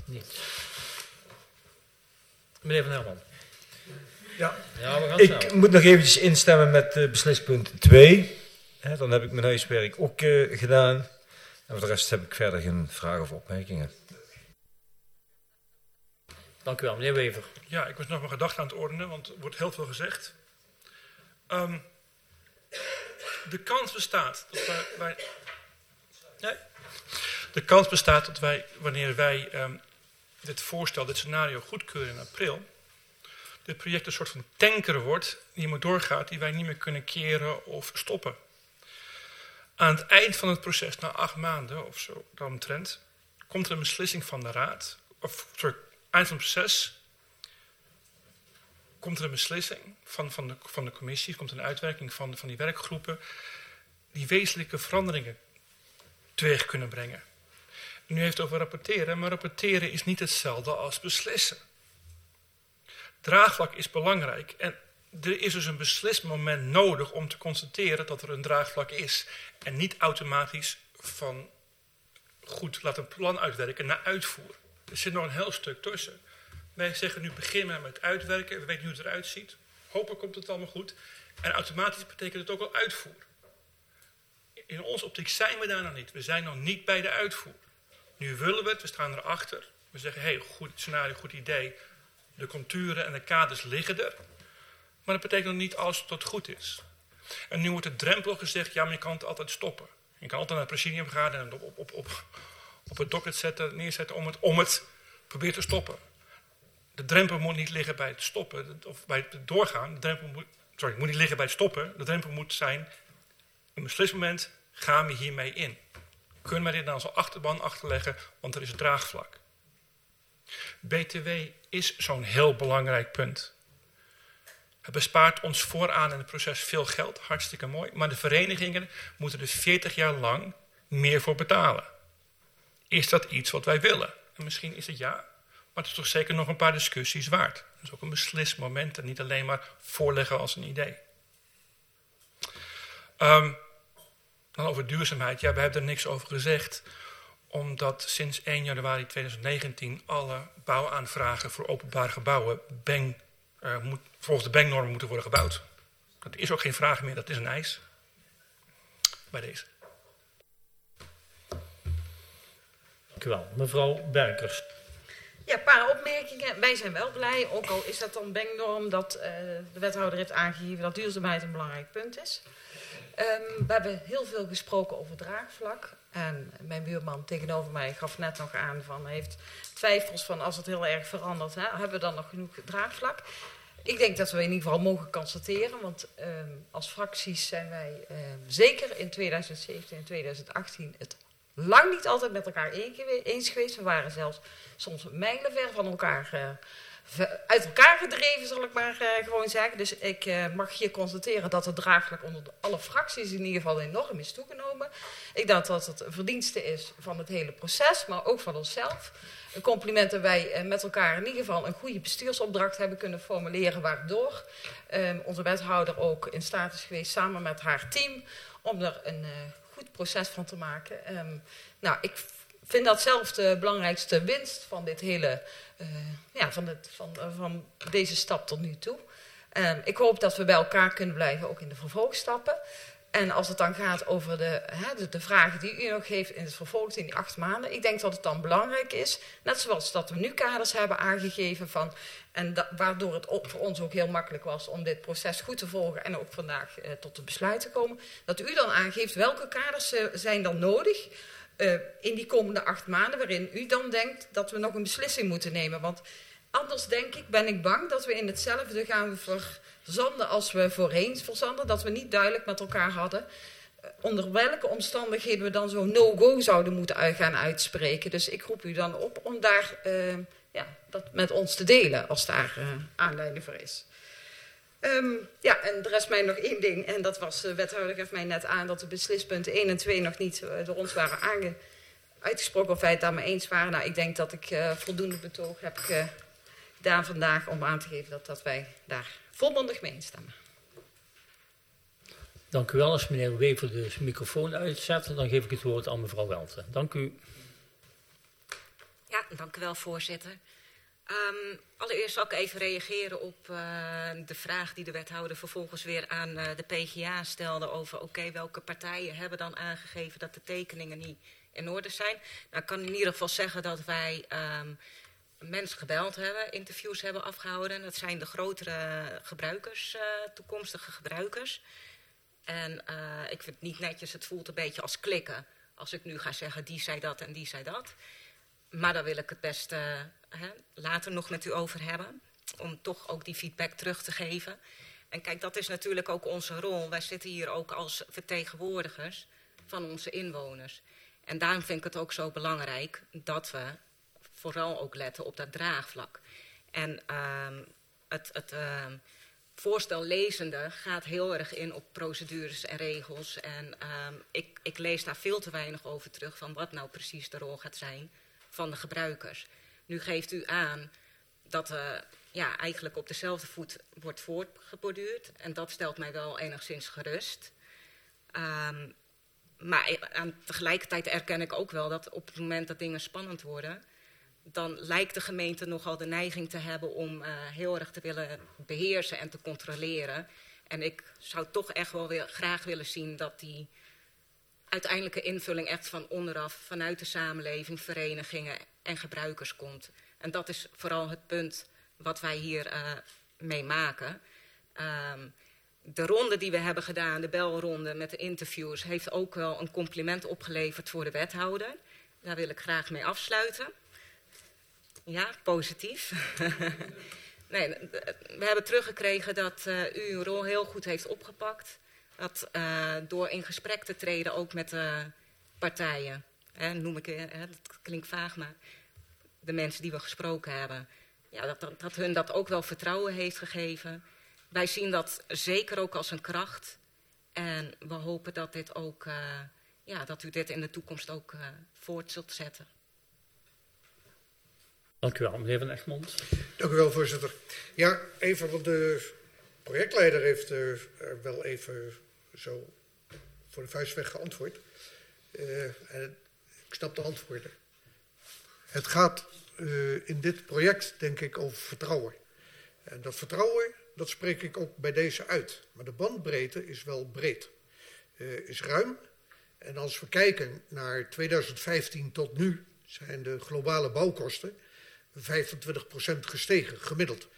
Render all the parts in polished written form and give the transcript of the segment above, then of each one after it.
Niet. Meneer Van Helmond. Ja, Ja, we gaan ik moet nog eventjes instemmen met beslispunt 2. Dan heb ik mijn huiswerk ook gedaan. En voor de rest heb ik verder geen vragen of opmerkingen. Dank u wel, meneer Wever. Ja, ik was nog mijn gedachten aan het ordenen, want er wordt heel veel gezegd. De kans bestaat dat wij, wanneer wij dit voorstel, dit scenario goedkeuren in april, dit project een soort van tanker wordt die maar doorgaat, die wij niet meer kunnen keren of stoppen. Aan het eind van het proces, na 8 maanden of zo, daaromtrent, komt er een beslissing van de raad, eind van het proces, komt er een beslissing van de commissie, komt een uitwerking van die werkgroepen, die wezenlijke veranderingen teweeg kunnen brengen. U heeft het over rapporteren, maar rapporteren is niet hetzelfde als beslissen. Draagvlak is belangrijk en er is dus een beslismoment nodig om te constateren dat er een draagvlak is. En niet automatisch van goed, laat een plan uitwerken naar uitvoer. Er zit nog een heel stuk tussen. Wij zeggen nu beginnen met uitwerken, we weten nu hoe het eruit ziet. Hopelijk komt het allemaal goed. En automatisch betekent het ook al uitvoer. In onze optiek zijn we daar nog niet. We zijn nog niet bij de uitvoer. Nu willen we het, we staan erachter. We zeggen, hey, goed scenario, goed idee. De contouren en de kaders liggen er. Maar dat betekent nog niet alles dat goed is. En nu wordt de drempel gezegd, ja, maar je kan het altijd stoppen. Je kan altijd naar het presidium gaan en op het docket neerzetten om het proberen te stoppen. De drempel moet niet liggen bij het stoppen of bij het doorgaan. De drempel moet niet liggen bij het stoppen. De drempel moet zijn, een beslismoment gaan we hiermee in. Kunnen wij dit nou als achterban achterleggen, want er is een draagvlak. BTW is zo'n heel belangrijk punt. Het bespaart ons vooraan in het proces veel geld, hartstikke mooi. Maar de verenigingen moeten er 40 jaar lang meer voor betalen. Is dat iets wat wij willen? En misschien is het ja, maar het is toch zeker nog een paar discussies waard. Dat is ook een beslismoment en niet alleen maar voorleggen als een idee. Dan over duurzaamheid. Ja, we hebben er niks over gezegd. Omdat sinds 1 januari 2019 alle bouwaanvragen voor openbare gebouwen volgens de BENG-normen moeten worden gebouwd. Dat is ook geen vraag meer, dat is een eis. Bij deze. Dank u wel. Mevrouw Berkers. Ja, een paar opmerkingen. Wij zijn wel blij, ook al is dat dan BENG-norm, dat de wethouder heeft aangegeven dat duurzaamheid een belangrijk punt is. We hebben heel veel gesproken over draagvlak. En mijn buurman tegenover mij gaf net nog aan van hij heeft twijfels van als het heel erg verandert, hebben we dan nog genoeg draagvlak? Ik denk dat we in ieder geval mogen constateren, want als fracties zijn wij zeker in 2017 en 2018 het lang niet altijd met elkaar eens geweest. We waren zelfs soms mijlenver van elkaar uit elkaar gedreven, zal ik maar gewoon zeggen. Dus ik mag hier constateren dat het draagvlak onder alle fracties in ieder geval enorm is toegenomen. Ik denk dat het een verdienste is van het hele proces, maar ook van onszelf. Een compliment dat wij met elkaar in ieder geval een goede bestuursopdracht hebben kunnen formuleren, waardoor onze wethouder ook in staat is geweest samen met haar team om er een goed proces van te maken. Ik vind dat zelf de belangrijkste winst van dit hele, van deze stap tot nu toe. Ik hoop dat we bij elkaar kunnen blijven, ook in de vervolgstappen. En als het dan gaat over de vragen die u nog heeft in het vervolg in die 8 maanden. Ik denk dat het dan belangrijk is, net zoals dat we nu kaders hebben aangegeven van. Waardoor het voor ons ook heel makkelijk was om dit proces goed te volgen en ook vandaag tot het besluit te komen. Dat u dan aangeeft welke kaders zijn dan nodig in die komende 8 maanden. Waarin u dan denkt dat we nog een beslissing moeten nemen. Want anders ben ik bang dat we in hetzelfde gaan verzanden als we voorheen verzanden. Dat we niet duidelijk met elkaar hadden onder welke omstandigheden we dan zo'n no-go zouden moeten gaan uitspreken. Dus ik roep u dan op om daar dat met ons te delen als daar aanleiding voor is. En er is mij nog 1 ding. En dat was, de wethouder gaf mij net aan dat de beslispunten 1 en 2 nog niet door ons waren uitgesproken of wij het daarmee eens waren. Nou, ik denk dat ik voldoende betoog heb gedaan vandaag om aan te geven dat wij daar volmondig mee instemmen. Dank u wel. Als meneer Wever de microfoon uitzet, dan geef ik het woord aan mevrouw Welte. Dank u. Ja, Ja, dank u wel, voorzitter. Allereerst zal ik even reageren op de vraag die de wethouder vervolgens weer aan de PGA stelde over welke partijen hebben dan aangegeven dat de tekeningen niet in orde zijn. Nou, ik kan in ieder geval zeggen dat wij mensen gebeld hebben, interviews hebben afgehouden. Dat zijn de grotere gebruikers, toekomstige gebruikers. En ik vind het niet netjes, het voelt een beetje als klikken. Als ik nu ga zeggen, die zei dat en die zei dat. Maar daar wil ik het best later nog met u over hebben. Om toch ook die feedback terug te geven. En kijk, dat is natuurlijk ook onze rol. Wij zitten hier ook als vertegenwoordigers van onze inwoners. En daarom vind ik het ook zo belangrijk dat we vooral ook letten op dat draagvlak. En het voorstel lezende gaat heel erg in op procedures en regels. En ik lees daar veel te weinig over terug van wat nou precies de rol gaat zijn van de gebruikers. Nu geeft u aan dat eigenlijk op dezelfde voet wordt voortgeborduurd. En dat stelt mij wel enigszins gerust. Maar tegelijkertijd erken ik ook wel dat op het moment dat dingen spannend worden, dan lijkt de gemeente nogal de neiging te hebben om heel erg te willen beheersen en te controleren. En ik zou toch echt wel weer graag willen zien dat die uiteindelijke invulling echt van onderaf, vanuit de samenleving, verenigingen en gebruikers komt. En dat is vooral het punt wat wij hier mee maken. De ronde die we hebben gedaan, de belronde met de interviews, heeft ook wel een compliment opgeleverd voor de wethouder. Daar wil ik graag mee afsluiten. Ja, positief. Nee, we hebben teruggekregen dat u uw rol heel goed heeft opgepakt. Dat door in gesprek te treden ook met de partijen, noem ik, dat klinkt vaag, maar de mensen die we gesproken hebben, ja, dat hun dat ook wel vertrouwen heeft gegeven. Wij zien dat zeker ook als een kracht. En we hopen dat dit ook, dat u dit in de toekomst ook voort zult zetten. Dank u wel, meneer Van Egmond. Dank u wel, voorzitter. Ja, even, want de projectleider heeft er wel even zo voor de vuist weg geantwoord. En ik snap de antwoorden. Het gaat in dit project, denk ik, over vertrouwen. En dat vertrouwen, dat spreek ik ook bij deze uit. Maar de bandbreedte is wel breed. Is ruim. En als we kijken naar 2015 tot nu, zijn de globale bouwkosten 25% gestegen, gemiddeld.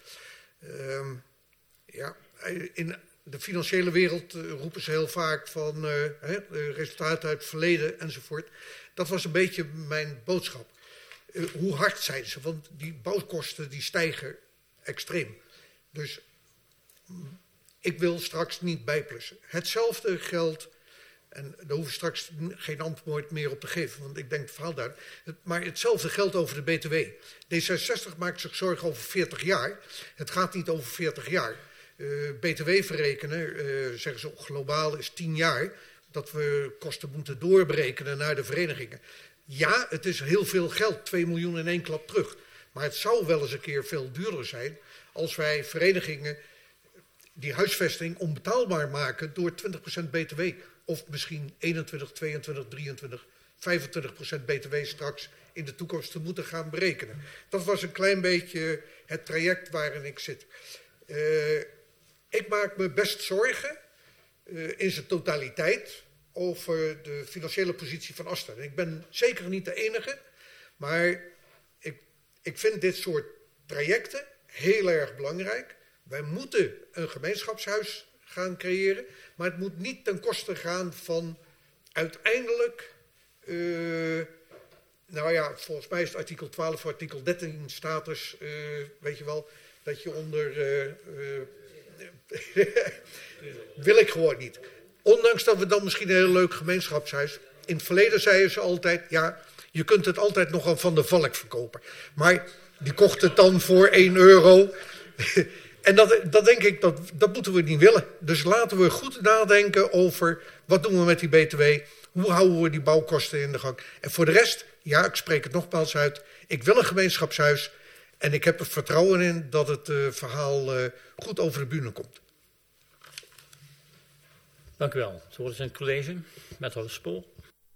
In de financiële wereld roepen ze heel vaak van resultaten uit het verleden enzovoort. Dat was een beetje mijn boodschap. Hoe hard zijn ze? Want die bouwkosten die stijgen extreem. Dus ik wil straks niet bijplussen. Hetzelfde geldt, en daar hoef ik straks geen antwoord meer op te geven, want ik denk het verhaal daar. Maar hetzelfde geldt over de BTW. D66 maakt zich zorgen over 40 jaar. Het gaat niet over 40 jaar. BTW verrekenen, zeggen ze globaal, is 10 jaar. Dat we kosten moeten doorberekenen naar de verenigingen. Ja, het is heel veel geld, 2 miljoen in één klap terug. Maar het zou wel eens een keer veel duurder zijn als wij verenigingen die huisvesting onbetaalbaar maken door 20% BTW. Of misschien 21, 22, 23, 25% BTW straks in de toekomst te moeten gaan berekenen. Dat was een klein beetje het traject waarin ik zit. Ik maak me best zorgen in zijn totaliteit over de financiële positie van Astra. En ik ben zeker niet de enige, maar ik vind dit soort trajecten heel erg belangrijk. Wij moeten een gemeenschapshuis gaan creëren, maar het moet niet ten koste gaan van uiteindelijk, volgens mij is het artikel 12 voor artikel 13 status, weet je wel, dat je onder, wil ik gewoon niet. Ondanks dat we dan misschien een heel leuk gemeenschapshuis, in het verleden zeiden ze altijd, ja, je kunt het altijd nog aan Van der Valk verkopen. Maar die kocht het dan voor 1 euro. En dat denk ik, dat moeten we niet willen. Dus laten we goed nadenken over wat doen we met die BTW. Hoe houden we die bouwkosten in de gang. En voor de rest, ja, ik spreek het nogmaals uit. Ik wil een gemeenschapshuis. En ik heb er vertrouwen in dat het verhaal goed over de bühne komt. Dank u wel. Zo wordt het in het college. Wethouder Spoor.